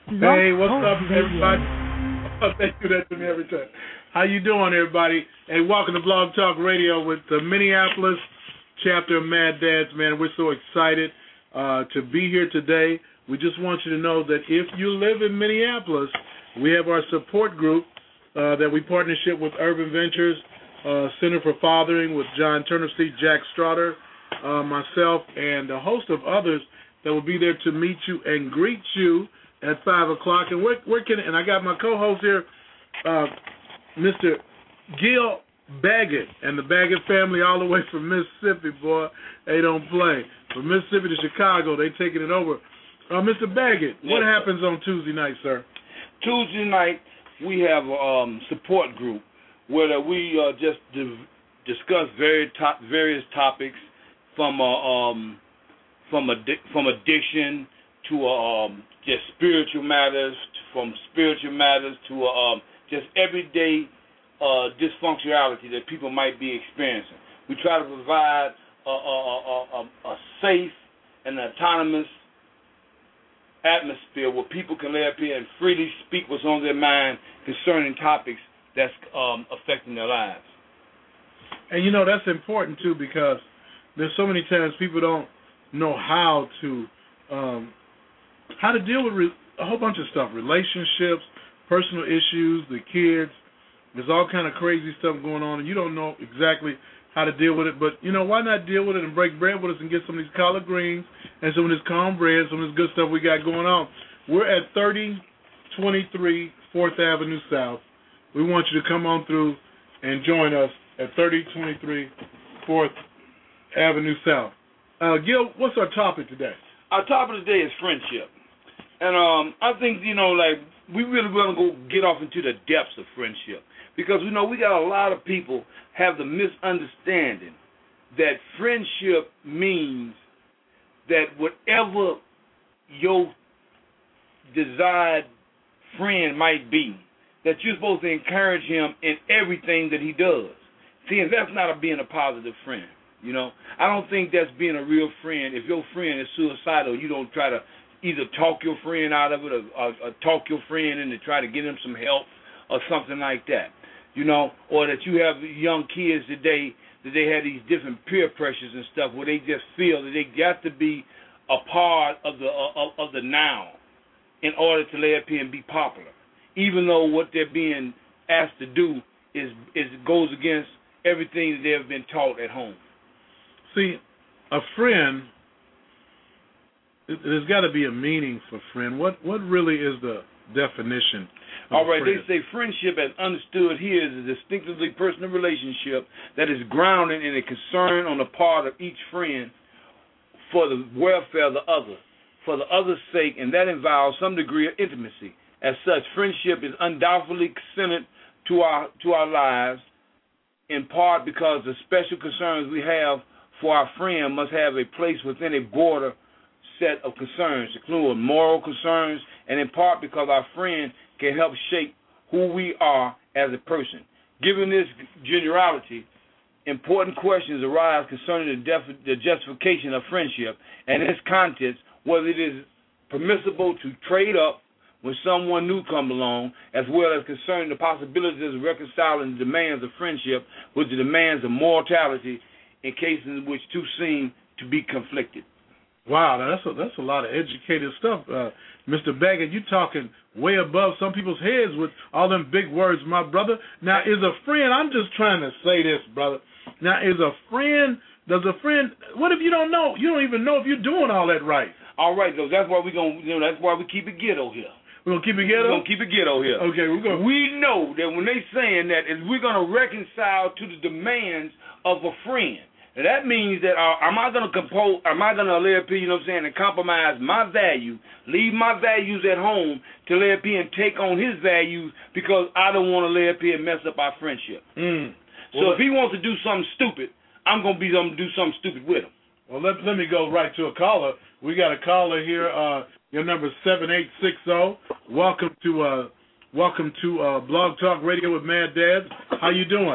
Hey, what's up, everybody? They do that to me every time. How you doing, everybody? Hey, welcome to Blog Talk Radio with the Minneapolis chapter of Mad Dads, man. We're so excited to be here today. We just want you to know that if you live in Minneapolis, we have our support group that we partnership with Urban Ventures, Center for Fathering with John Turnipseed, Jack Strotter, myself, and a host of others that will be there to meet you and greet you at 5 o'clock. And and I got my co-host here, Mr. Gil Baggett, and the Baggett family all the way from Mississippi, boy. They don't play. From Mississippi to Chicago, they taking it over. Mr. Baggett, what happens on Tuesday night, sir? Tuesday night, we have a support group where we just discuss various topics from addiction to just spiritual matters, from spiritual matters to just everyday dysfunctionality that people might be experiencing. We try to provide a safe and autonomous atmosphere where people can lay up here and freely speak what's on their mind concerning topics that's affecting their lives. And you know, that's important too, because there's so many times people don't know how to deal with a whole bunch of stuff, relationships, personal issues, the kids. There's all kind of crazy stuff going on, and you don't know exactly how to deal with it. But, you know, why not deal with it and break bread with us and get some of these collard greens and some of this cornbread, some of this good stuff we got going on. We're at 3023 4th Avenue South. We want you to come on through and join us at 3023 4th Avenue South. Gil, what's our topic today? Our topic today is friendship. And I think, you know, like, we really want to go get off into the depths of friendship. Because, you know, we got a lot of people have the misunderstanding that friendship means that whatever your desired friend might be, that you're supposed to encourage him in everything that he does. See, and that's not being a positive friend, you know. I don't think that's being a real friend. If your friend is suicidal, you don't try to either talk your friend out of it or talk your friend in to try to get him some help or something like that, you know, or that you have young kids today that they have these different peer pressures and stuff where they just feel that they got to be a part of the now in order to lay up here and be popular, even though what they're being asked to do is goes against everything that they've been taught at home. See, a friend, there's got to be a meaning for friend. What really is the definition of All right, a friend? they say friendship as understood here is a distinctively personal relationship that is grounded in a concern on the part of each friend for the welfare of the other, for the other's sake, and that involves some degree of intimacy. As such, friendship is undoubtedly centered to our lives, in part because the special concerns we have for our friend must have a place within a broader set of concerns, including moral concerns, and in part because our friend can help shape who we are as a person. Given this generality, important questions arise concerning the justification of friendship and its contents, whether it is permissible to trade up when someone new comes along, as well as concerning the possibilities of reconciling the demands of friendship with the demands of mortality in cases in which two seem to be conflicted. Wow, that's a lot of educated stuff. Mr. Baggett, you talking way above some people's heads with all them big words, my brother. Now, is a friend, I'm just trying to say this, brother. Now, what if you don't know? You don't even know if you're doing all that right. All right, though, that's why that's why we keep it ghetto here. We're going to keep it ghetto? We're going to keep it ghetto here. Okay, We know that when they saying that is we're going to reconcile to the demands of a friend. And that means that am I going to lay up here, you know what I'm saying, and compromise my value, leave my values at home to lay up here and take on his values because I don't want to lay up here and mess up our friendship. So if he wants to do something stupid, I'm going to do something stupid with him. Well, let me go right to a caller. We got a caller here. Your number is 7860. Welcome to Blog Talk Radio with Mad Dads. How you doing?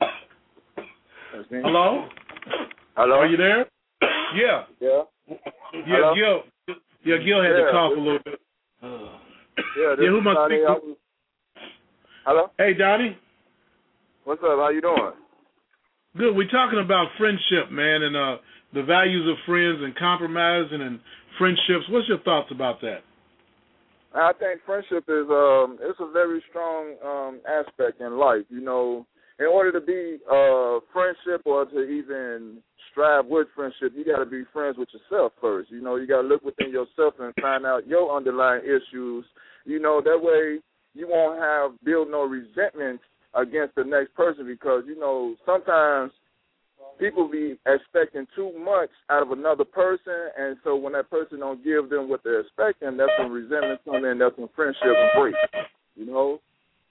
Okay. Hello? Hello? Are you there? Yeah. Yeah. Yeah, Gil. Yeah, Gil had to cough a little bit. Yeah, this who is must Donnie. speak? Hello? Hey, Donnie. What's up? How you doing? Good. We're talking about friendship, man, and the values of friends and compromising and friendships. What's your thoughts about that? I think friendship is it's a very strong aspect in life. You know, in order to be friendship or to even strive with friendship, you got to be friends with yourself first. You know, you got to look within yourself and find out your underlying issues. You know, that way you won't build no resentment against the next person, because, you know, sometimes people be expecting too much out of another person, and so when that person don't give them what they're expecting, that's when resentment comes in, that's when friendship breaks, you know?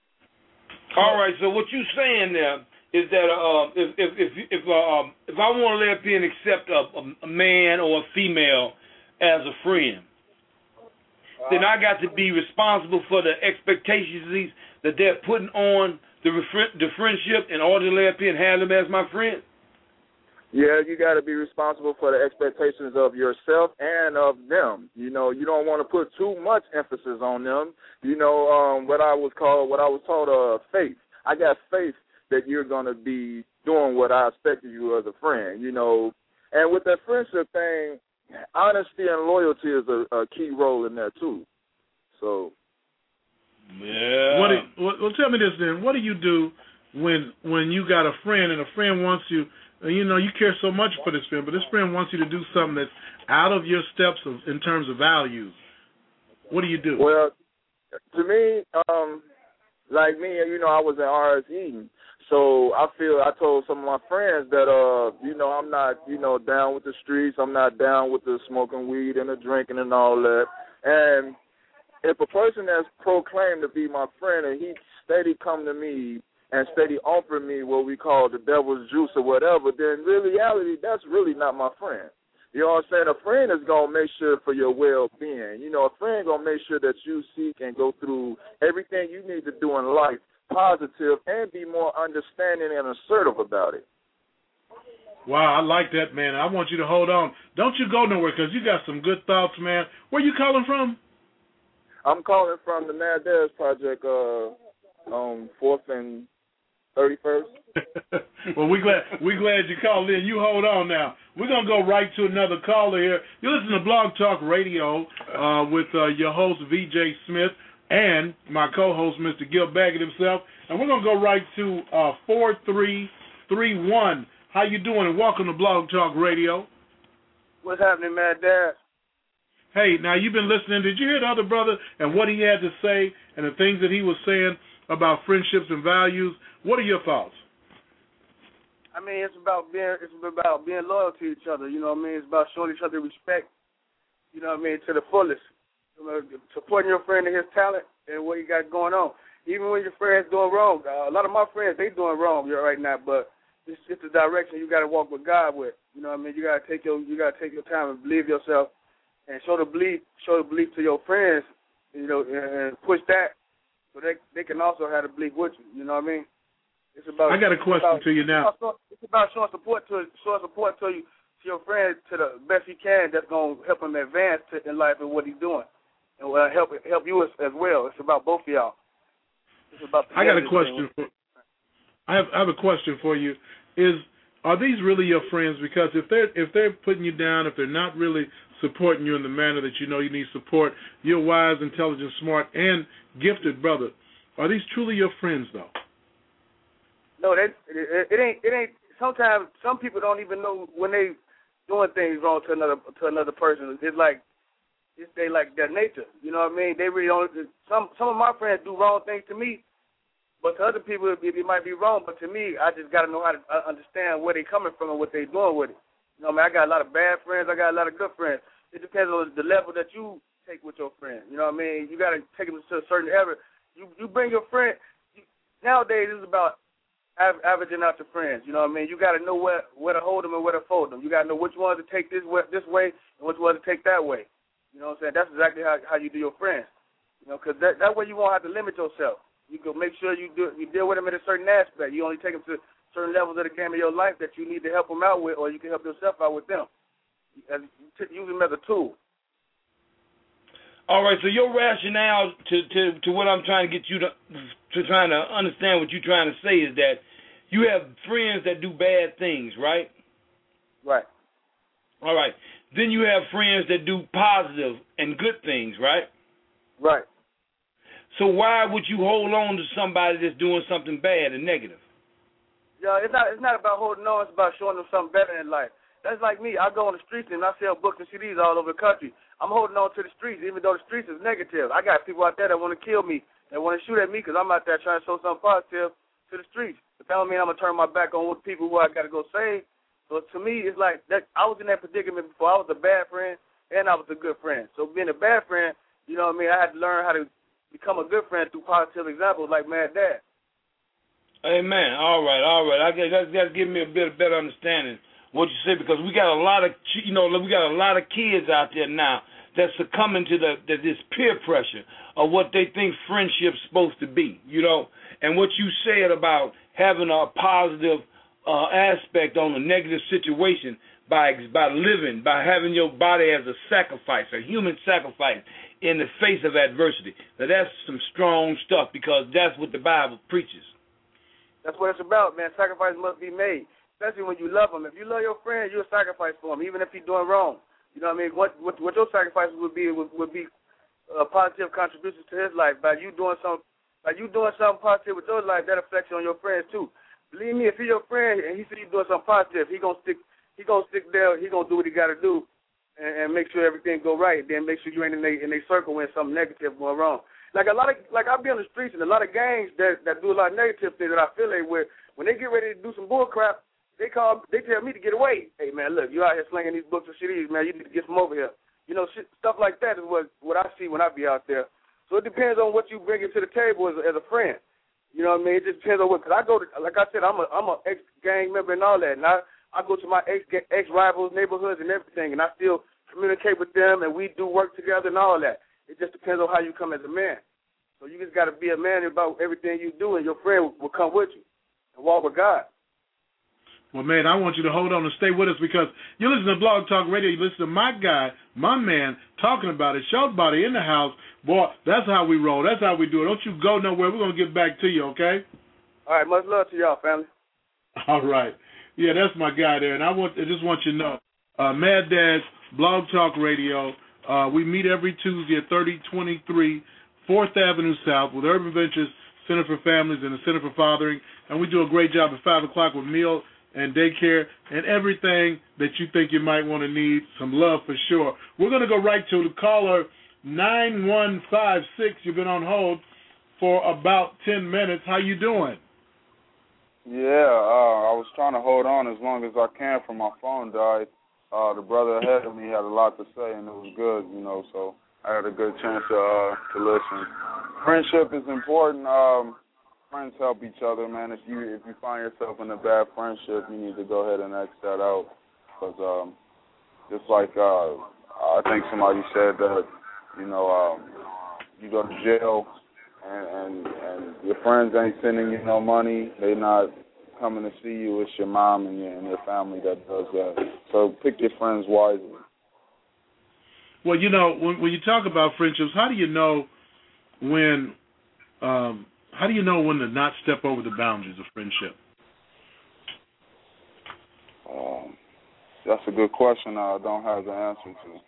All right, so what you're saying there is that if I want to let in accept a man or a female as a friend, then I got to be responsible for the expectations that they're putting on the friendship in order to let in and have them as my friend? Yeah, you got to be responsible for the expectations of yourself and of them. You know, you don't want to put too much emphasis on them. You know, what I was told, faith. I got faith that you're going to be doing what I expected you as a friend, you know. And with that friendship thing, honesty and loyalty is a key role in that too. So. Yeah. Well, tell me this then. What do you do when you got a friend and a friend wants you, you know, you care so much for this friend, but this friend wants you to do something that's out of your steps in terms of values? What do you do? Well, to me, like me, you know, I was in R.S. Eden. So I told some of my friends that, you know, I'm not, you know, down with the streets. I'm not down with the smoking weed and the drinking and all that. And if a person that's proclaimed to be my friend and he steady come to me and steady offer me what we call the devil's juice or whatever, then in reality, that's really not my friend. You know what I'm saying? A friend is going to make sure for your well-being. You know, a friend going to make sure that you seek and go through everything you need to do in life positive and be more understanding and assertive about it. Wow, I like that, man. I want you to hold on. Don't you go nowhere, because you got some good thoughts, man. Where you calling from? I'm calling from the Mad Dads Project on 4th and 31st. Well, we glad you called in. You hold on now. We're going to go right to another caller here. You listen to Blog Talk Radio with your host, VJ Smith, and my co-host, Mr. Gil Baggett himself. And we're going to go right to 4331. How you doing? And welcome to Blog Talk Radio. What's happening, Mad Dad? Hey, now you've been listening. Did you hear the other brother and what he had to say and the things that he was saying about friendships and values? What are your thoughts? I mean, it's about being loyal to each other. You know what I mean? It's about showing each other respect. You know what I mean? To the fullest. You know, supporting your friend and his talent and what he got going on. Even when your friend's doing wrong. A lot of my friends, they doing wrong right now, but it's just the direction you got to walk with God with. You know what I mean? You got to take your time and believe yourself, and show the belief to your friends. You know, and push that so they can also have the belief with you. You know what I mean? It's about. I got a question to you now. It's about showing support to you, to your friend, to the best you can. That's gonna help him advance in life and what he's doing, and will help you as well. It's about both of y'all. It's about. I got a question. I have a question for you. Are these really your friends? Because if they're putting you down, if they're not really supporting you in the manner that you know you need support, you're wise, intelligent, smart, and gifted, brother. Are these truly your friends, though? No, it ain't. Sometimes some people don't even know when they doing things wrong to another person. It's they like their nature. You know what I mean? They really don't. Some of my friends do wrong things to me, but to other people it might be wrong. But to me, I just got to know how to understand where they coming from and what they doing with it. You know what I mean? I got a lot of bad friends. I got a lot of good friends. It depends on the level that you take with your friend. You know what I mean? You got to take them to a certain area. You bring your friend. Nowadays, it's about averaging out your friends. You know what I mean? You got to know where to hold them and where to fold them. You got to know which ones to take this way and which ones to take that way. You know what I'm saying? That's exactly how you do your friends. You know, because that way you won't have to limit yourself. You can make sure you deal with them in a certain aspect. You only take them to certain levels of the game of your life that you need to help them out with, or you can help yourself out with them. Use them as a tool. All right, so your rationale to what I'm trying to get you to trying to understand what you're trying to say is that you have friends that do bad things, right? Right. All right. Then you have friends that do positive and good things, right? Right. So why would you hold on to somebody that's doing something bad and negative? Yeah, it's not about holding on. It's about showing them something better in life. That's like me. I go on the streets and I sell books and CDs all over the country. I'm holding on to the streets, even though the streets is negative. I got people out there that want to kill me, that want to shoot at me because I'm out there trying to show something positive to the streets. But that don't mean I'm going to turn my back on what people who I got to go save. So to me, it's like that. I was in that predicament before. I was a bad friend and I was a good friend. So being a bad friend, you know what I mean, I had to learn how to become a good friend through positive examples like Mad Dad. Amen. All right. I guess that's giving me a bit better understanding what you say, because we got a lot of kids out there now that's succumbing to this peer pressure of what they think friendship's supposed to be, and what you said about having a positive aspect on a negative situation by living, by having your body as a sacrifice, a human sacrifice in the face of adversity. Now that's some strong stuff, because that's what the Bible preaches. That's what it's about, man. Sacrifice must be made, especially when you love them. If you love your friend, you'll sacrifice for him, even if he's doing wrong. You know what I mean? What your sacrifice would be positive contributions to his life. By you doing something positive with your life, that affects on your friends too. Believe me, if he's your friend and he said he's doing something positive, he gonna stick there. He gonna do what he got to do, and make sure everything go right. Then make sure you ain't in a circle when something negative going wrong. Like I be on the streets, and a lot of gangs that do a lot of negative things that I affiliate with, when they get ready to do some bull crap, they tell me to get away. Hey man, look, you out here slinging these books and CDs, man. You need to get some over here. Stuff like that is what I see when I be out there. So it depends on what you bring to the table as a friend. You know what I mean? It just depends on what. Cause I go to, like I said, I'm a ex gang member and all that, and I go to my ex rivals neighborhoods and everything, and I still communicate with them, and we do work together and all that. It just depends on how you come as a man. So you just got to be a man about everything you do, and your friend will come with you and walk with God. Well, man, I want you to hold on and stay with us, because you listen to Blog Talk Radio, you listen to my guy, my man, talking about it, Short Body in the house. Boy, that's how we roll. That's how we do it. Don't you go nowhere. We're going to get back to you, okay? All right, much love to y'all, family. All right. Yeah, that's my guy there, and I just want you to know, Mad Dad's Blog Talk Radio, we meet every Tuesday at 3023 4th Avenue South with Urban Ventures Center for Families and the Center for Fathering, and we do a great job at 5 o'clock with meal and daycare and everything that you think you might want to need, some love for sure. We're going to go right to the caller 9156. You've been on hold for about 10 minutes. How you doing? Yeah, I was trying to hold on as long as I can for my phone died. The brother ahead of me had a lot to say, and it was good, so I had a good chance to listen. Friendship is important. Friends help each other, man. If you find yourself in a bad friendship, you need to go ahead and X that out. Because just like I think somebody said that, you go to jail and your friends ain't sending you no money. They not coming to see you. It's your mom and your family that does that. So pick your friends wisely. Well, when you talk about friendships, how do you know when to not step over the boundaries of friendship? That's a good question. I don't have the answer to.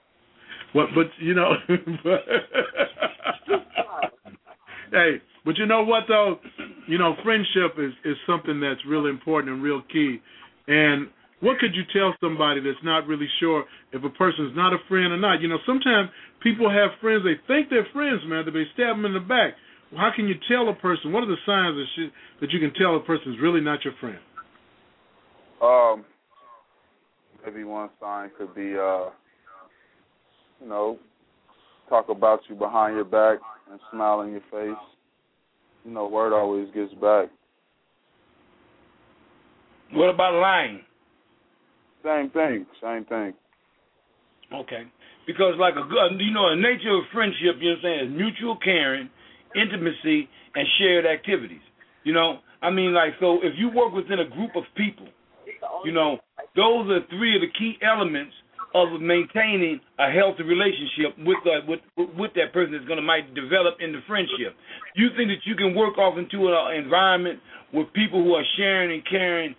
Hey, but you know what though? Friendship is something that's really important and real key. And what could you tell somebody that's not really sure if a person's not a friend or not? Sometimes people have friends, they think they're friends, man, that they stab them in the back. Well, how can you tell a person? What are the signs that you can tell a person's really not your friend? Maybe one sign could be, talk about you behind your back and smile in your face. Word always gets back. What about lying? Same thing. Okay. Because like a nature of friendship, is mutual caring, intimacy, and shared activities. So if you work within a group of people, those are three of the key elements of maintaining a healthy relationship with that person that's going to might develop into friendship. You think that you can work off into an environment with people who are sharing and caring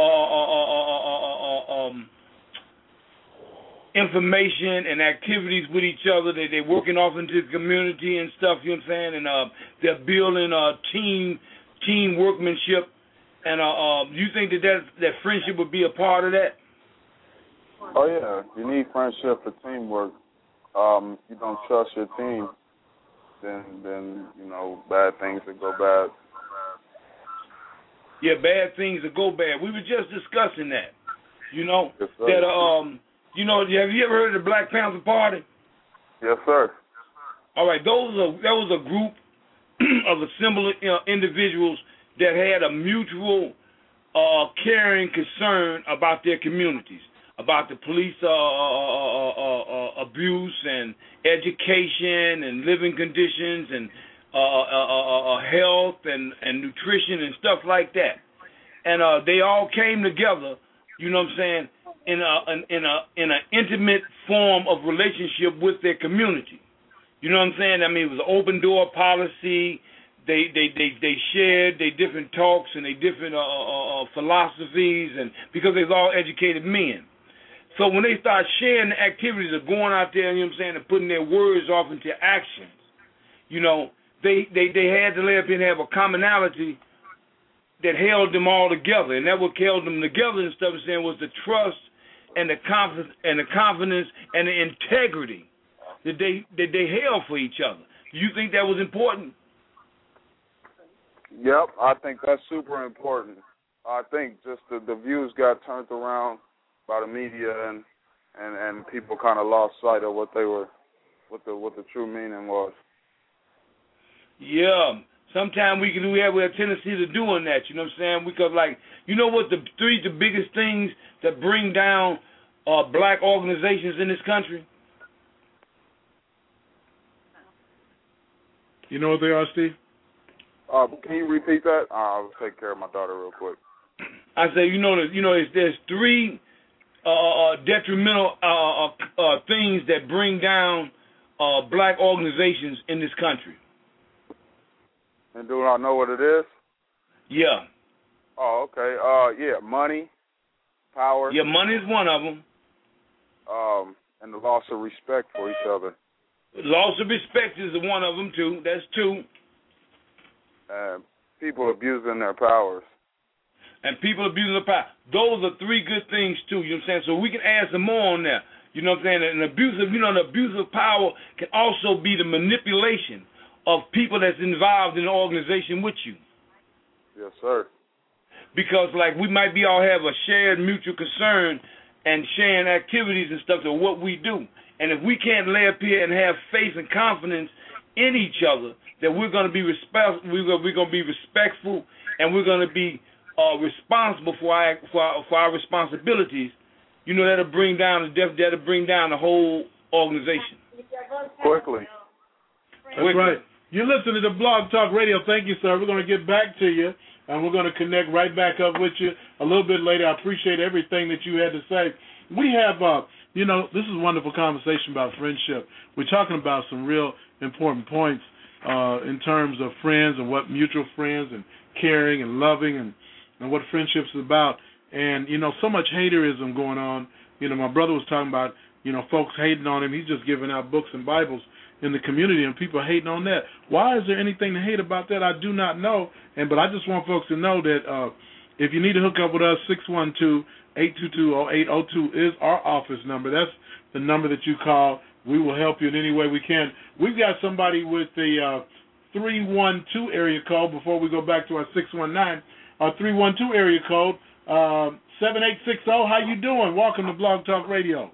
information and activities with each other, that they're working off into the community and stuff, you know what I'm saying, and they're building team workmanship, and you think that friendship would be a part of that? Oh, yeah. You need friendship for teamwork. If you don't trust your team, then you know, bad things will go bad. Yeah, bad things will go bad. We were just discussing that, you know, yes, sir. that, you know, have you ever heard of the Black Panther Party? Yes, sir. All right, that was a group of assembled individuals that had a mutual caring concern about their communities, about the police abuse and education and living conditions and health and nutrition and stuff like that. And they all came together, you know what I'm saying, in an intimate form of relationship with their community. You know what I'm saying? I mean, it was an open door policy. They shared their different talks and their different philosophies, and because they was all educated men. So when they start sharing the activities of going out there, you know what I'm saying, and putting their words off into actions, you know, they had to lay up and have a commonality that held them all together, and that what held them together and stuff, saying, was the trust and the confidence and the integrity that they held for each other. Do you think that was important? Yep, I think that's super important. I think just the views got turned around by the media, and people kind of lost sight of what the true meaning was. Yeah. Sometimes we have a tendency to doing that, you know what I'm saying? Because, like, you know what the biggest things that bring down black organizations in this country? You know what they are, Steve? Can you repeat that? I'll take care of my daughter real quick. I say, there's three detrimental things that bring down black organizations in this country. And do I know what it is? Yeah. Oh, okay. Yeah, money, power. Yeah, money is one of them. And the loss of respect for each other. Loss of respect is one of them, too. That's two. People abusing their powers. And people abusing their power. Those are three good things, too, you know what I'm saying? So we can add some more on there. You know what I'm saying? And the abuse of power can also be the manipulation of people that's involved in the organization with you. Yes, sir. Because, like, we might be all have a shared mutual concern and sharing activities and stuff of what we do. And if we can't lay up here and have faith and confidence in each other, that we're going to be respectful, and we're going to be responsible for our responsibilities, you know, that'll bring down the whole organization. Quickly. That's right. You're listening to Blog Talk Radio. Thank you, sir. We're going to get back to you, and we're going to connect right back up with you a little bit later. I appreciate everything that you had to say. We have, this is a wonderful conversation about friendship. We're talking about some real important points in terms of friends and what mutual friends and caring and loving and what friendship's about. And, so much haterism going on. My brother was talking about, folks hating on him. He's just giving out books and Bibles in the community, and people hating on that. Why is there anything to hate about that? I do not know. But I just want folks to know that if you need to hook up with us, 612-822-0802 is our office number. That's the number that you call. We will help you in any way we can. We've got somebody with the 312 area code before we go back to our 619. Our 312 area code, 7860. How you doing? Welcome to Blog Talk Radio.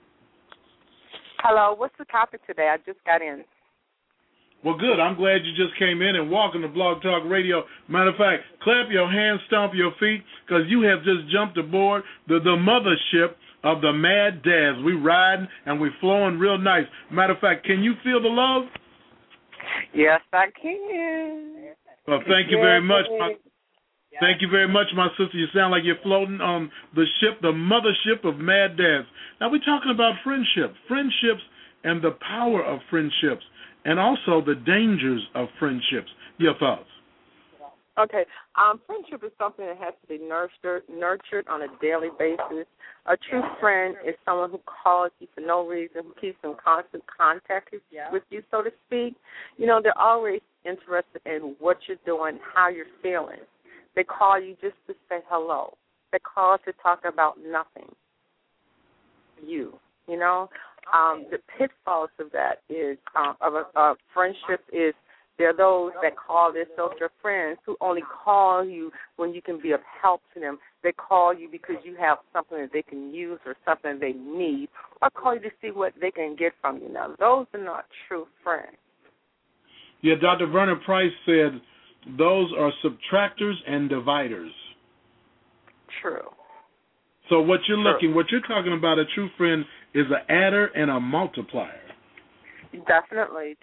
Hello, what's the topic today? I just got in. Well, good. I'm glad you just came in, and welcome to Blog Talk Radio. Matter of fact, clap your hands, stomp your feet, because you have just jumped aboard the mothership of the Mad Dads. We riding, and we flowing real nice. Matter of fact, can you feel the love? Yes, I can. Well, thank you very much. Thank you very much, my sister. You sound like you're floating on the ship, the mothership of Mad Dads. Now, we're talking about friendships and the power of friendships, and also the dangers of friendships. Your thoughts? Okay. Friendship is something that has to be nurtured on a daily basis. A true friend is someone who calls you for no reason, who keeps in constant contact with you, so to speak. You know, they're always interested in what you're doing, how you're feeling. They call you just to say hello. They call to talk about nothing. You know. The pitfalls of that is of a friendship is there are those that call themselves your friends who only call you when you can be of help to them. They call you because you have something that they can use or something they need, or call you to see what they can get from you. Now, those are not true friends. Yeah, Dr. Vernon Price said those are subtractors and dividers. True. So what you're talking about, a true friend is an adder and a multiplier. Definitely.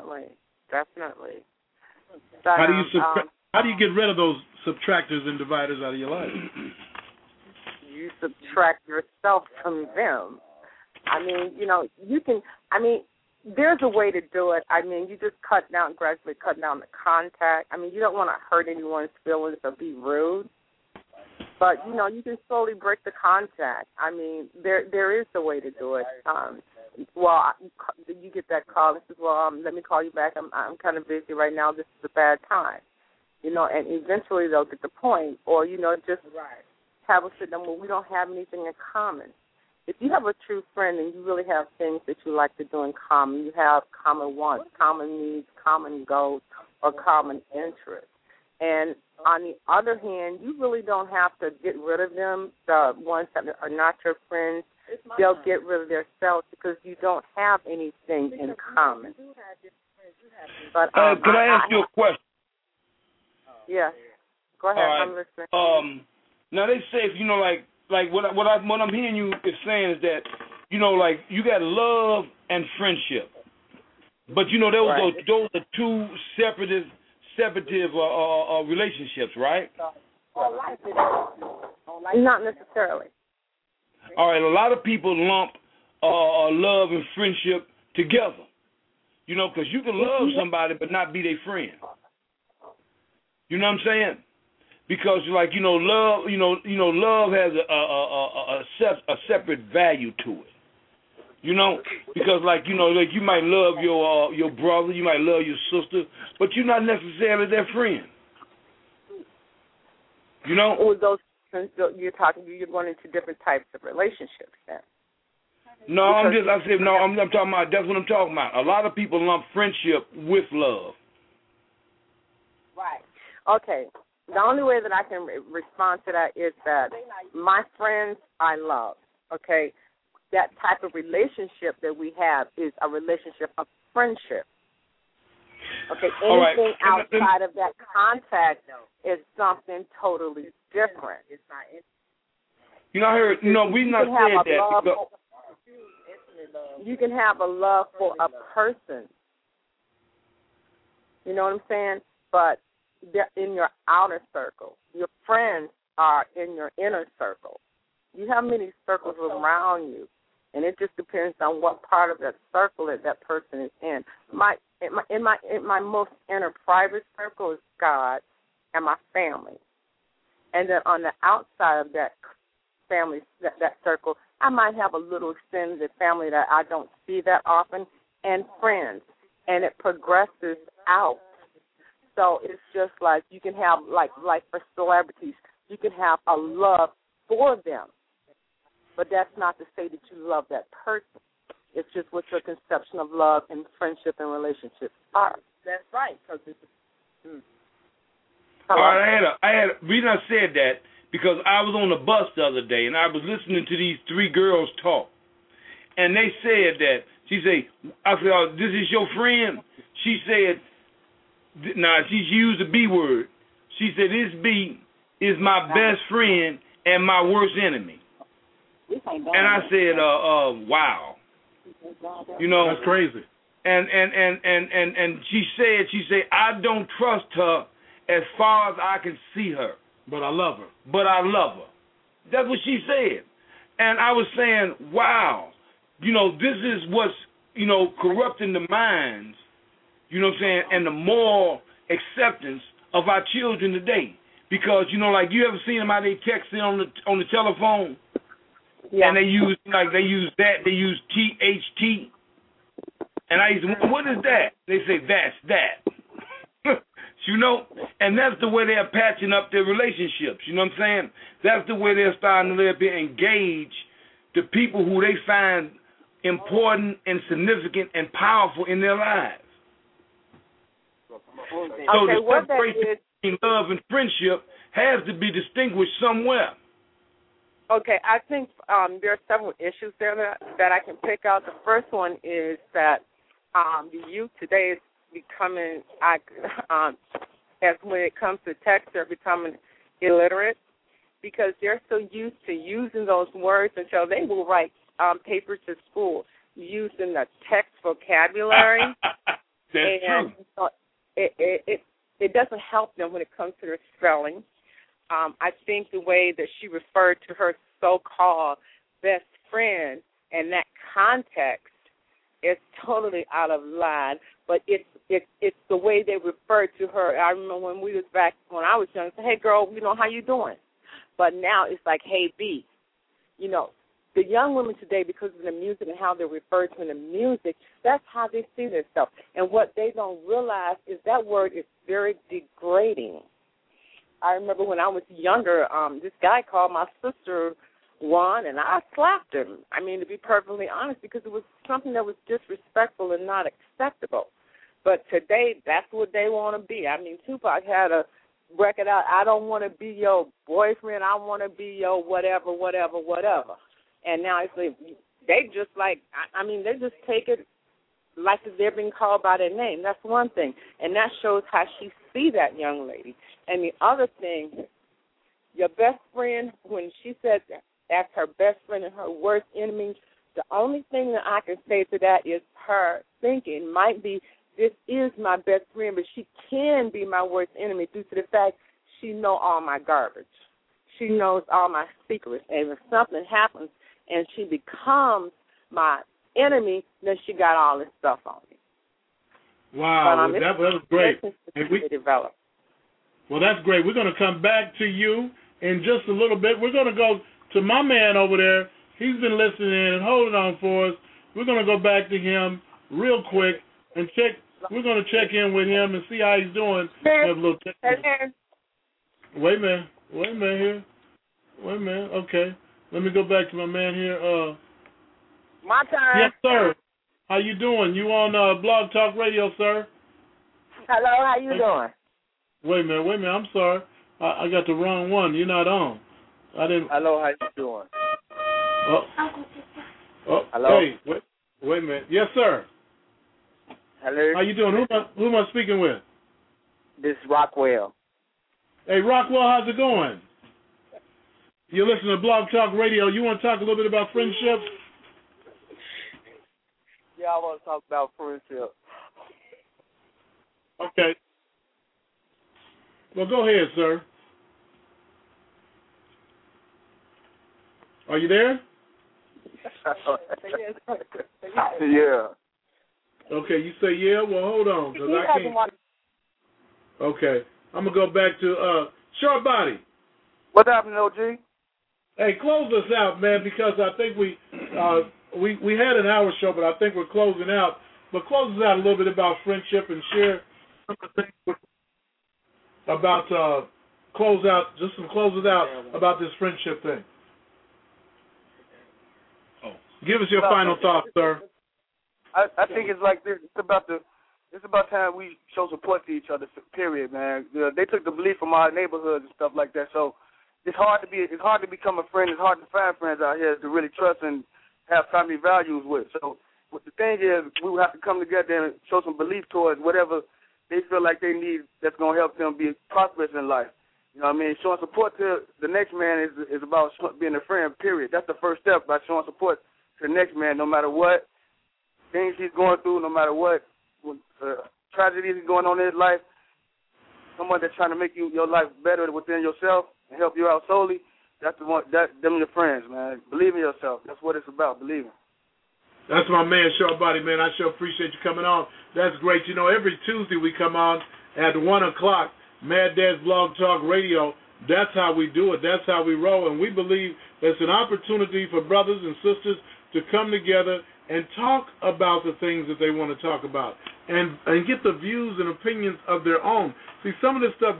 But, how do you get rid of those subtractors and dividers out of your life? You subtract yourself from them. I mean, you know, there's a way to do it. I mean, you just gradually cut down the contact. I mean, you don't want to hurt anyone's feelings or be rude. But, you know, you can slowly break the contact. I mean, there is a way to do it. You get that call and says, let me call you back. I'm kind of busy right now. This is a bad time. You know, and eventually they'll get the point. Or, you know, just have a sit down. Well, we don't have anything in common. If you have a true friend and you really have things that you like to do in common, you have common wants, common needs, common goals, or common interests. And on the other hand, you really don't have to get rid of them, the ones that are not your friends. They'll get rid of themselves because you don't have anything in common. But could I ask you a question? Yes. Go ahead. Right. I'm listening. Now they say, you know, like what I'm hearing you is saying is that, you know, like you got love and friendship, but you know those are two separative relationships, right? Not necessarily. All right, a lot of people lump love and friendship together, you know, because you can love somebody but not be their friend. You know what I'm saying? Because, like, you know, love, love has a separate value to it. You know, because, like, you know, like you might love your brother, you might love your sister, but you're not necessarily their friend. You know? With those, you're going into different types of relationships then. No, I'm talking about, that's what I'm talking about. A lot of people lump friendship with love. Right. Okay. The only way that I can respond to that is that my friends I love, okay? That type of relationship that we have is a relationship of friendship. Okay, anything outside of that contact is something totally different. You know, I heard, you know, we've not said that. You can have a love for a person. You know what I'm saying? But they're in your outer circle. Your friends are in your inner circle. You have many circles around you, and it just depends on what part of that circle that person is in. My most inner private circle is God and my family, and then on the outside of that family, that circle, I might have a little extended family that I don't see that often, and friends, and it progresses out. So it's just like you can have, like for celebrities, you can have a love for them, but that's not to say that you love that person. It's just what your conception of love and friendship and relationships are. That's right. All right, reason I said that because I was on the bus the other day and I was listening to these three girls talk, and they said that I said, oh, this is your friend. She said, she used the B word. She said, this B is my best friend and my worst enemy. And I said, wow. You know, that's crazy. And she said, I don't trust her as far as I can see her. But I love her. But I love her. That's what she said. And I was saying, wow, this is what's, corrupting the minds, you know what I'm saying, and the moral acceptance of our children today. Because, like, you ever seen them how they texting on the telephone? Yeah. And they use THT. And I used to, what is that? They say, that's that. And that's the way they're patching up their relationships. You know what I'm saying? That's the way they're starting to engage the people who they find important and significant and powerful in their lives. So the separation between love and friendship has to be distinguished somewhere. Okay, I think there are several issues there that I can pick out. The first one is that the youth today is becoming, as when it comes to text, they're becoming illiterate because they're so used to using those words until they will write papers to school using the text vocabulary. That's true. So it doesn't help them when it comes to their spelling. I think the way that she referred to her so-called best friend in that context is totally out of line. But it's the way they referred to her. I remember when I was young, say, hey, girl, how you doing? But now it's like, hey, B. The young women today, because of the music and how they're referred to in the music, that's how they see themselves. And what they don't realize is that word is very degrading. I remember when I was younger, this guy called my sister one, and I slapped him. I mean, to be perfectly honest, because it was something that was disrespectful and not acceptable. But today, that's what they want to be. I mean, Tupac had a record out, I don't want to be your boyfriend, I want to be your whatever, whatever, whatever. And now it's like, they just they just take it like they're being called by their name. That's one thing. And that shows how she sees that young lady. And the other thing, your best friend, when she said that's her best friend and her worst enemy, the only thing that I can say to that is her thinking might be, this is my best friend, but she can be my worst enemy due to the fact she knows all my garbage. She knows all my secrets. And if something happens and she becomes my enemy, then she got all this stuff on me. Wow, that was great. Develop. Well, that's great. We're going to come back to you in just a little bit. We're going to go to my man over there. He's been listening and holding on for us. We're going to go back to him real quick and check. We're going to check in with him and see how he's doing. Have a little Wait a minute here. Wait a minute. Okay. Let me go back to my man here. My turn. Yes, sir. How you doing? You on Blog Talk Radio, sir? Hello, how you doing? Wait a minute. I'm sorry. I got the wrong one. You're not on. I didn't. Hello, how you doing? Hello. Hey, wait a minute. Yes, sir. Hello. How you doing? Who am I speaking with? This is Rockwell. Hey, Rockwell, how's it going? You're listening to Blog Talk Radio. You want to talk a little bit about friendship? Yeah, I want to talk about friendship. Okay. Well, go ahead, sir. Are you there? Yeah. Okay, you say yeah? Well, hold on, because I can't. Okay, I'm going to go back to Short Body. What happened, OG? Hey, close us out, man, because I think we had an hour show, but I think we're closing out. But close us out a little bit about friendship and share some of the things about close it out about this friendship thing. Oh, give us your final thoughts, sir. I think it's like this. It's about time we show support to each other. Period, man. They took the belief from our neighborhoods and stuff like that. So it's hard to become a friend. It's hard to find friends out here to really trust and have family values with. So the thing is, we will have to come together and show some belief towards whatever they feel like they need that's going to help them be prosperous in life. You know what I mean? Showing support to the next man is about being a friend, period. That's the first step, by showing support to the next man no matter what things he's going through, no matter what tragedies is going on in his life. Someone that's trying to make your life better within yourself and help you out solely, that's the one. Them your friends, man. Believe in yourself. That's what it's about. Believing. That's my man, Short Body, man. I sure appreciate you coming on. That's great. You know, every Tuesday we come on at 1 o'clock, Mad Dad's Blog Talk Radio. That's how we do it. That's how we roll. And we believe it's an opportunity for brothers and sisters to come together and talk about the things that they want to talk about and get the views and opinions of their own. See, some of this stuff,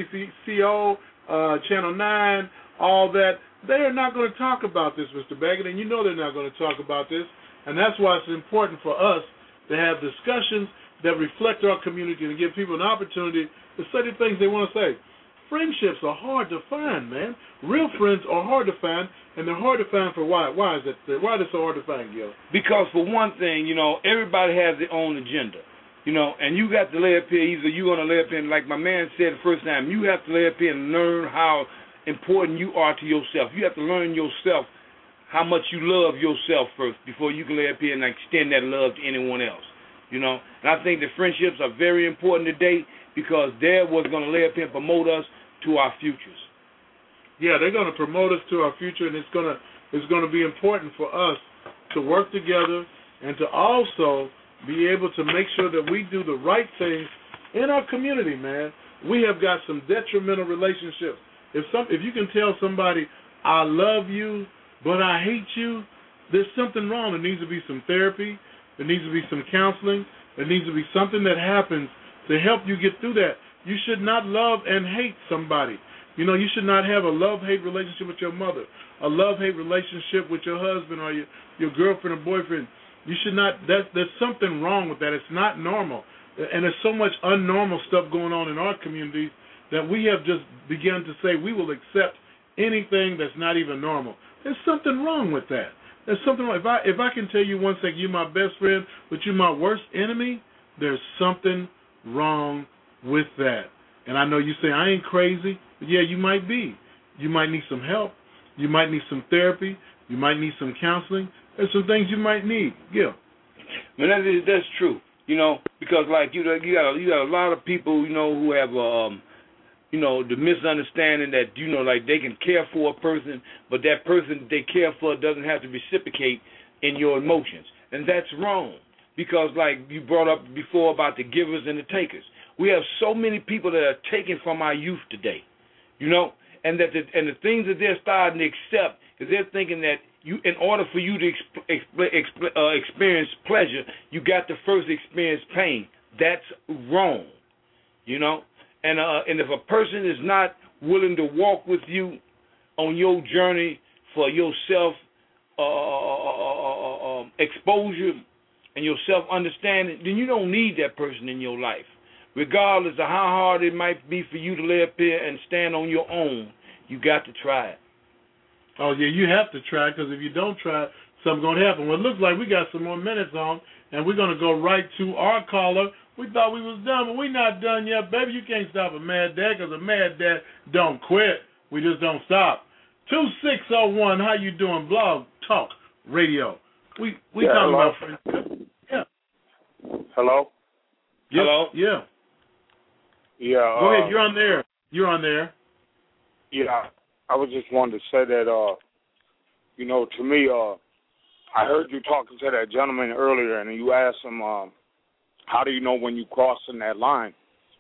WCCO, Channel 9, all that, they are not going to talk about this, Mr. Baggett, and you know they're not going to talk about this. And that's why it's important for us to have discussions that reflect our community and give people an opportunity to say the things they want to say. Friendships are hard to find, man. Real friends are hard to find, and they're hard to find for why? Why is it? Why is it so hard to find, Gil? Because for one thing, you know, everybody has their own agenda, you know, and you got to lay up here. Either you're going to lay up here, and like my man said the first time, you have to lay up here and learn how important you are to yourself. You have to learn yourself how much you love yourself first before you can lay up here and extend that love to anyone else, you know. And I think that friendships are very important today because they're what's going to lay up here and promote us to our futures. Yeah, they're going to promote us to our future, and it's going to be important for us to work together and to also be able to make sure that we do the right things in our community, man. We have got some detrimental relationships. If you can tell somebody, I love you, but I hate you, there's something wrong. There needs to be some therapy. There needs to be some counseling. There needs to be something that happens to help you get through that. You should not love and hate somebody. You know, you should not have a love-hate relationship with your mother, a love-hate relationship with your husband or your girlfriend or boyfriend. You should not, there's something wrong with that. It's not normal. And there's so much unnormal stuff going on in our communities that we have just begun to say we will accept anything that's not even normal. There's something wrong with that. There's something wrong. If I can tell you one second, you're my best friend, but you're my worst enemy, there's something wrong with that. And I know you say, I ain't crazy, but yeah, you might be. You might need some help. You might need some therapy. You might need some counseling. There's some things you might need. Yeah. Man, that's true. You know, because like you got a lot of people, you know, who have you know, the misunderstanding that, you know, like they can care for a person, but that person they care for doesn't have to reciprocate in your emotions. And that's wrong because, like you brought up before about the givers and the takers. We have so many people that are taking from our youth today, you know, and the things that they're starting to accept is they're thinking that in order for you to experience pleasure, you got to first experience pain. That's wrong, you know. And if a person is not willing to walk with you on your journey for your self exposure and your self understanding, then you don't need that person in your life. Regardless of how hard it might be for you to lay up here and stand on your own, you got to try it. Oh yeah, you have to try because if you don't try, something's gonna happen. Well, it looks like we got some more minutes on, and we're gonna go right to our caller. We thought we was done, but we're not done yet, baby. You can't stop a mad dad because a mad dad don't quit. We just don't stop. 2601, how you doing? Blog Talk Radio. We talking about friendship. Yeah. Hello? Yep. Hello? Yeah. Yeah. Go ahead. You're on there. You're on there. Yeah. I was just wanting to say that, you know, to me, I heard you talking to that gentleman earlier, and you asked him, how do you know when you're crossing that line?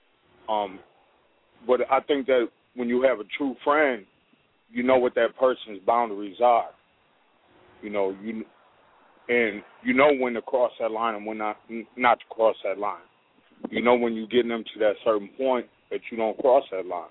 But I think that when you have a true friend, you know what that person's boundaries are. You know, and you know when to cross that line and when not to cross that line. You know when you're getting them to that certain point that you don't cross that line.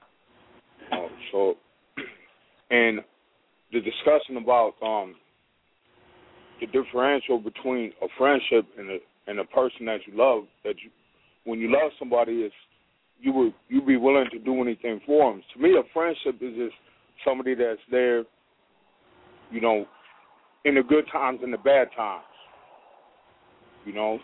And the discussion about the differential between a friendship and a person that you love, when you love somebody, is you be willing to do anything for them. To me, a friendship is just somebody that's there, you know, in the good times and the bad times. You know,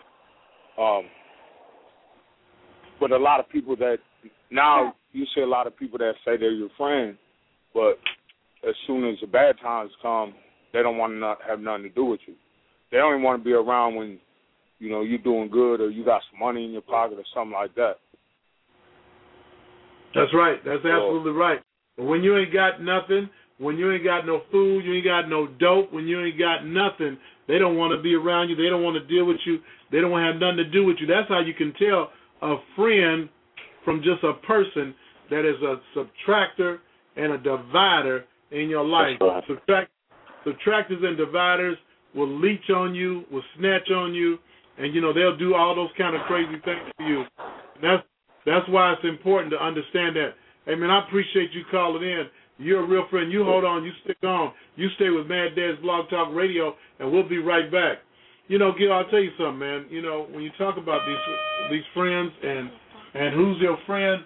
but a lot of people that now you see a lot of people that say they're your friend, but as soon as the bad times come, they don't want to have nothing to do with you. They only want to be around when, you know, you're doing good or you got some money in your pocket or something like that. That's right. That's absolutely right. But when you ain't got nothing, when you ain't got no food, you ain't got no dope, when you ain't got nothing, they don't want to be around you. They don't want to deal with you. They don't want to have nothing to do with you. That's how you can tell a friend from just a person that is a subtractor and a divider in your life. Subtractors and dividers will leech on you, will snatch on you, and, they'll do all those kind of crazy things to you. And that's why it's important to understand that. Hey, man, I appreciate you calling in. You're a real friend. You hold on. You stick on. You stay with Mad Dad's Blog Talk Radio, and we'll be right back. Gil, I'll tell you something, man. When you talk about these friends and who's your friend,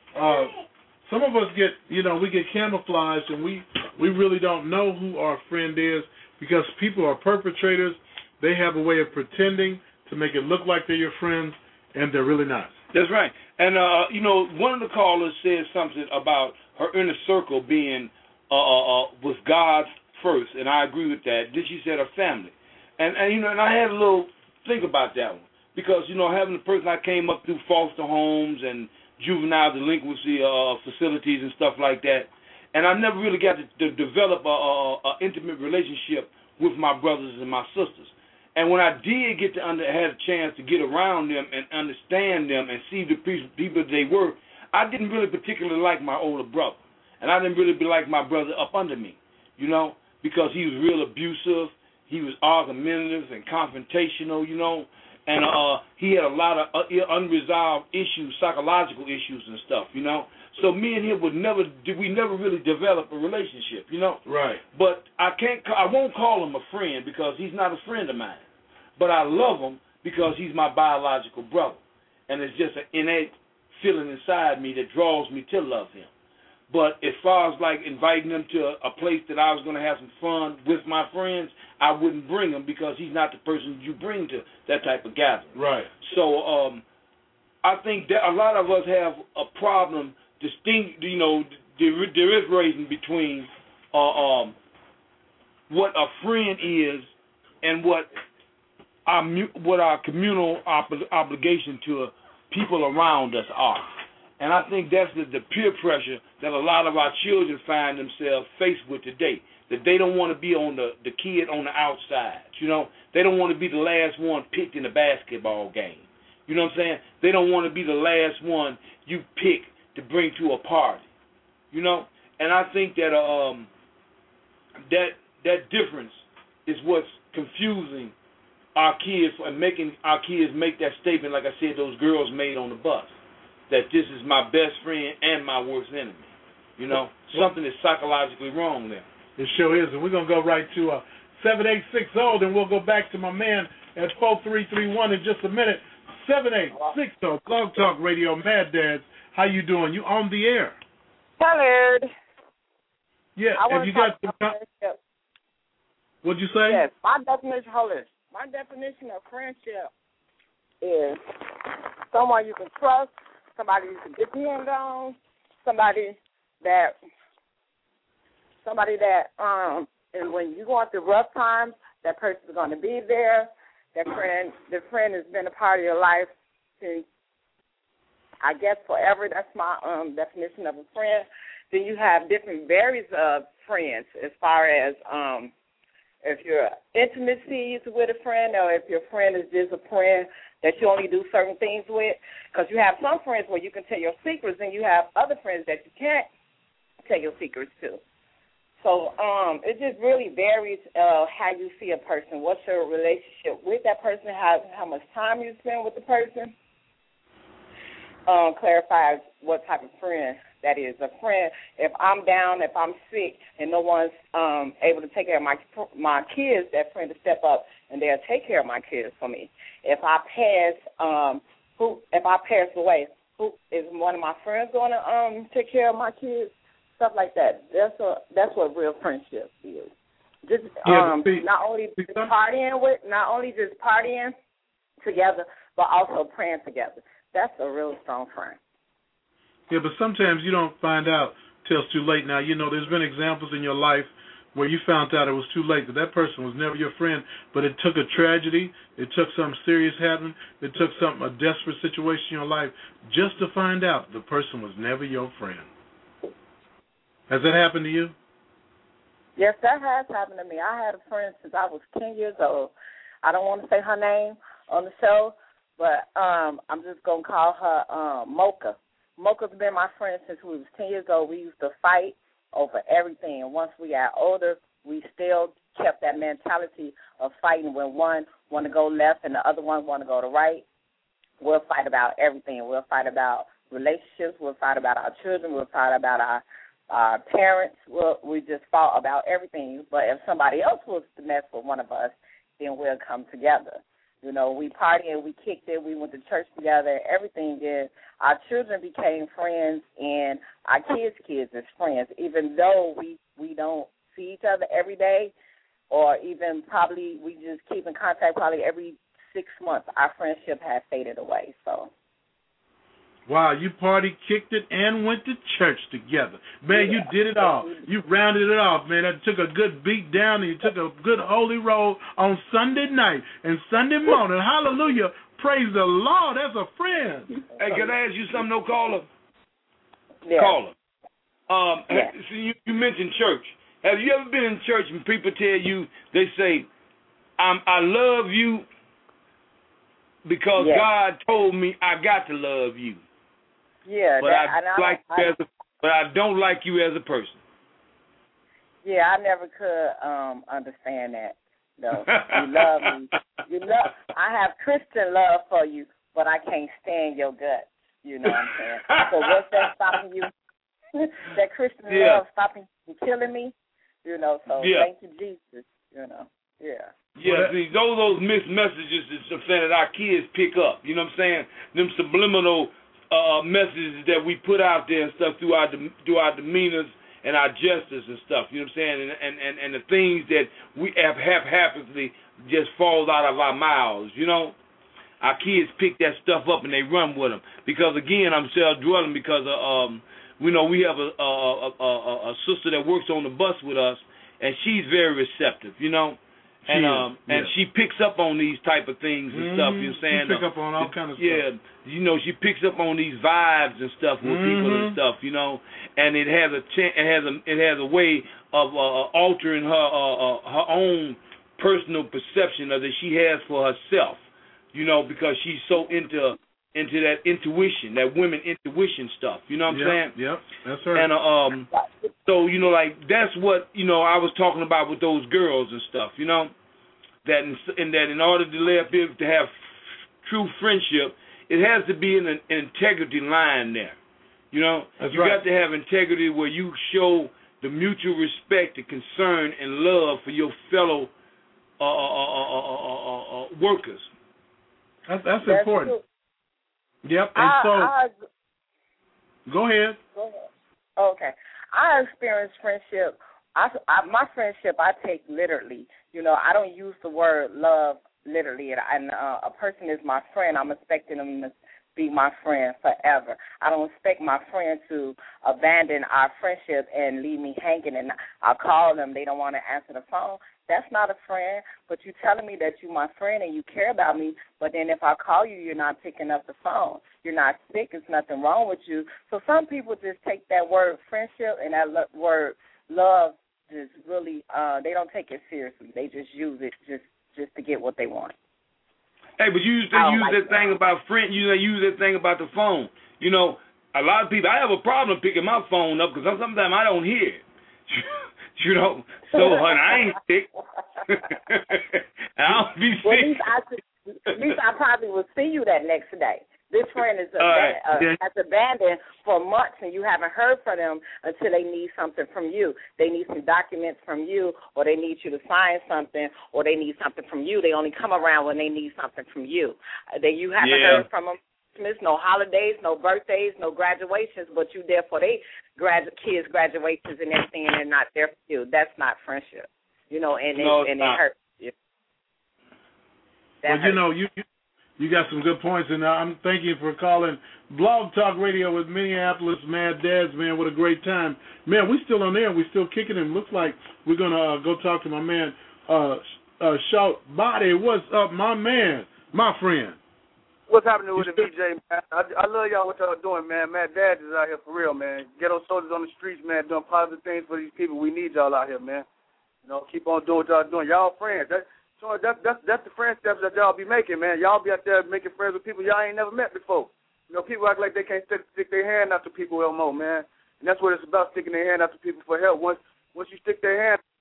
some of us get, we get camouflaged, and we really don't know who our friend is because people are perpetrators. They have a way of pretending to make it look like they're your friends, and they're really not. That's right. And, one of the callers said something about her inner circle being with God first, and I agree with that. Then she said her family. And I had a little think about that one because, having the person I came up through foster homes and juvenile delinquency facilities and stuff like that, and I never really got to develop an intimate relationship with my brothers and my sisters. And when I did get to had a chance to get around them and understand them and see the people they were, I didn't really particularly like my older brother. And I didn't really like my brother up under me, because he was real abusive. He was argumentative and confrontational, and he had a lot of unresolved issues, psychological issues and stuff, So me and him we never really developed a relationship, Right. But I won't call him a friend because he's not a friend of mine. But I love him because he's my biological brother. And it's just an innate feeling inside me that draws me to love him. But as far as like inviting him to a place that I was going to have some fun with my friends, I wouldn't bring him because he's not the person you bring to that type of gathering. Right. So I think that a lot of us have a problem differentiating between what a friend is and what our communal obligation to people around us are. And I think that's the peer pressure that a lot of our children find themselves faced with today, that they don't want to be on the kid on the outside, They don't want to be the last one picked in a basketball game. You know what I'm saying? They don't want to be the last one you pick to bring to a party, And I think that that difference is what's confusing our kids and making our kids make that statement, like I said, those girls made on the bus, that this is my best friend and my worst enemy. Something is psychologically wrong there. It sure is, and we're going to go right to 7860, and we'll go back to my man at 4331 in just a minute. 7860, Blog Talk Radio, Mad Dads. How you doing? You on the air? Hello. Yeah, have you got some friendship. What'd you say? Yes, my definition of friendship is someone you can trust, somebody you can depend on, somebody that and when you go through rough times, that person's going to be there. The friend has been a part of your life since, I guess, forever. That's my definition of a friend. Then you have different varieties of friends as far as if your intimacies with a friend or if your friend is just a friend that you only do certain things with. Because you have some friends where you can tell your secrets, and you have other friends that you can't tell your secrets to. So it just really varies how you see a person, what's your relationship with that person, how much time you spend with the person. Clarifies what type of friend that is. A friend, if I'm down, if I'm sick, and no one's able to take care of my kids, that friend will step up and they'll take care of my kids for me. If I pass away, who is one of my friends going to take care of my kids? Stuff like that. That's what real friendship is. Just not only just partying together, but also praying together. That's a real strong friend. Yeah, but sometimes you don't find out till it's too late. Now, there's been examples in your life where you found out it was too late, that person was never your friend, but it took a tragedy, it took something serious happening, it took a desperate situation in your life just to find out the person was never your friend. Has that happened to you? Yes, that has happened to me. I had a friend since I was 10 years old. I don't want to say her name on the show, but I'm just going to call her Mocha. Mocha's been my friend since we was 10 years old. We used to fight over everything. And once we got older, we still kept that mentality of fighting when one want to go left and the other one want to go to right. We'll fight about everything. We'll fight about relationships. We'll fight about our children. We'll fight about our parents. We just fought about everything. But if somebody else was to mess with one of us, then we'll come together. You know, we partied, we kicked it, we went to church together, everything did. Our children became friends, and our kids' kids is friends, even though we don't see each other every day, or even probably we just keep in contact probably every 6 months. Our friendship has faded away, so. Wow, you party, kicked it, and went to church together. Man, you did it all. You rounded it off, man. That took a good beat down, and you took a good holy roll on Sunday night and Sunday morning. Hallelujah. Praise the Lord. That's a friend. Hey, can I ask you something, no caller? Yeah. Caller. So you mentioned church. Have you ever been in church and people tell you, they say, I love you because God told me I got to love you. Yeah, but I don't like you as a person. Yeah, I never could understand that. No, you love me. I have Christian love for you, but I can't stand your guts. You know what I'm saying? So what's that stopping you? That Christian love stopping you from killing me? You know. So thank you, Jesus. You know. Yeah. Yeah, see, those mixed messages is something that our kids pick up. You know what I'm saying? Them subliminal messages that we put out there and stuff through our demeanors and our gestures and stuff, you know what I'm saying, and the things that we have haphazardly just falls out of our mouths, you know. Our kids pick that stuff up and they run with them. Because, again, I'm self-dwelling because, we know we have a sister that works on the bus with us, and she's very receptive, you know. And she picks up on these type of things and stuff, you know what I'm saying? She picks up on all kind of stuff. Yeah, you know, she picks up on these vibes and stuff with people and stuff, you know. And it has a way of altering her own personal perception that she has for herself, you know, because she's so into that intuition, that women intuition stuff, you know what I'm saying? Yep, that's right. And so, you know, like, that's what, you know, I was talking about with those girls and stuff, you know, that in order to have true friendship, it has to be an integrity line there, you know. You got to have integrity where you show the mutual respect, the concern, and love for your fellow workers. That's important. True. Yep, and go ahead. Okay. I experience friendship. My friendship I take literally. You know, I don't use the word love literally. And a person is my friend, I'm expecting them to be my friend forever. I don't expect my friend to abandon our friendship and leave me hanging. And I call them, they don't want to answer the phone. That's not a friend. But you telling me that you're my friend and you care about me, but then if I call you, you're not picking up the phone. You're not sick. There's nothing wrong with you. So some people just take that word friendship and that word love just really, they don't take it seriously. They just use it just to get what they want. Hey, but you use that thing about friend. You use that thing about the phone. You know, a lot of people. I have a problem picking my phone up because sometimes I don't hear it. You know, so honey, I ain't sick. I'll be sick. At least I probably will see you that next day. This friend is has abandoned for months, and you haven't heard from them until they need something from you. They need some documents from you, or they need you to sign something, or they need something from you. They only come around when they need something from you. You haven't heard from them. No holidays, no birthdays, no graduations, but you there for their kids' graduations and everything, and they're not there for you. That's not friendship, you know, and it hurts. Yeah. Well, you know, you got some good points, and I'm thank you for calling Blog Talk Radio with Minneapolis Mad Dads, man. What a great time. Man, we still on there. We still kicking him. Looks like we're going to go talk to my man, Shout Body. What's up, my man, my friend? What's happening with the VJ, man? I love y'all, what y'all doing, man. Matt Dad is out here for real, man. Ghetto soldiers on the streets, man, doing positive things for these people. We need y'all out here, man. You know, keep on doing what y'all doing. Y'all friends. That's the friend steps that y'all be making, man. Y'all be out there making friends with people y'all ain't never met before. You know, people act like they can't stick their hand out to people no more, man. And that's what it's about, sticking their hand out to people for help. Once you stick their hand,